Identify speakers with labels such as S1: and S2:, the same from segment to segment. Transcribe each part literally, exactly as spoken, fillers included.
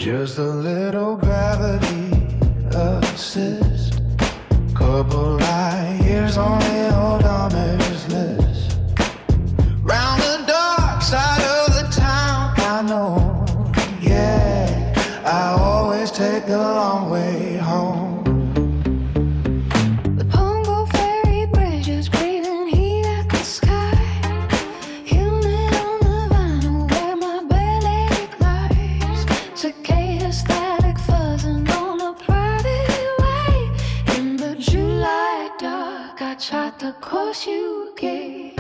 S1: Just a little gravity assist. Couple light years on the odometer's list. Round the dark side of the town, I know, yeah. I always take the long way home.
S2: The course you gave.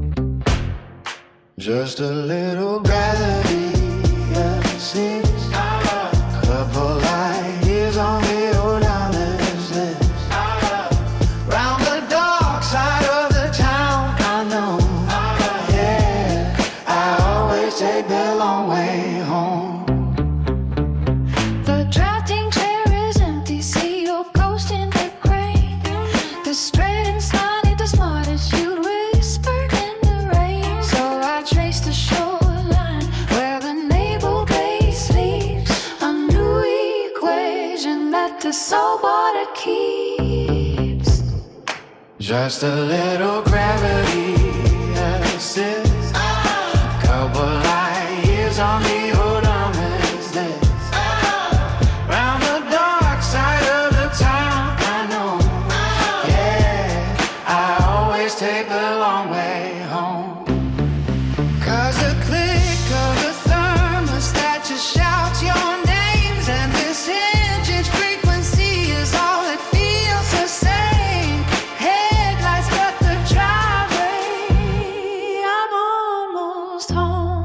S1: Just a little gravity assist. Couple light years on the odometer's list. Round the dark side of the town, I know, yeah. I always take the long way home.
S2: The drafting chair is empty, see your ghost in the grain. The straight and sunny, the smartest you'd whisper in the rain. So I traced the shoreline where the naval base leaves a new equation that the salt water keeps.
S1: Just a little gravity assist. Couple light years on the odometer's list. Round the dark side of the town, I know, yeah. I always take the long way home. Cause the click of the thermostat just shouts your names, and this engine's frequency is all it feels the same. Headlights cut the driveway,
S2: I'm almost home.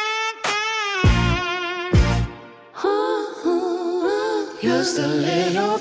S1: just a little